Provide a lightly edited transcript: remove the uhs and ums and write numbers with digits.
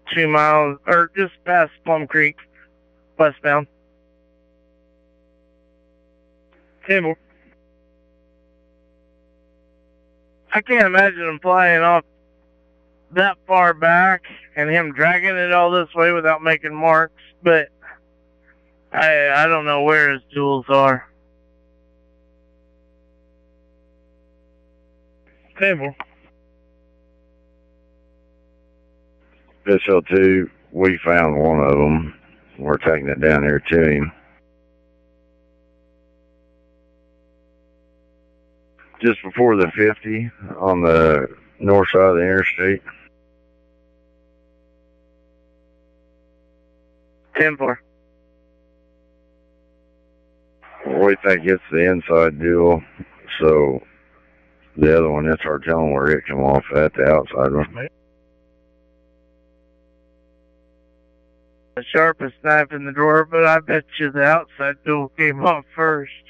2 miles, or just past Plum Creek, westbound. 10-4. I can't imagine him flying off that far back and him dragging it all this way without making marks, but I don't know where his tools are. 10-4. Fish 02, we found one of them. We're taking it down here to him. Just before the 50 on the north side of the interstate. 10-4. We think it's the inside deal, so the other one, that's our telling where it came off at, the outside one. The sharpest knife in the drawer, but I bet you the outside tool came off first.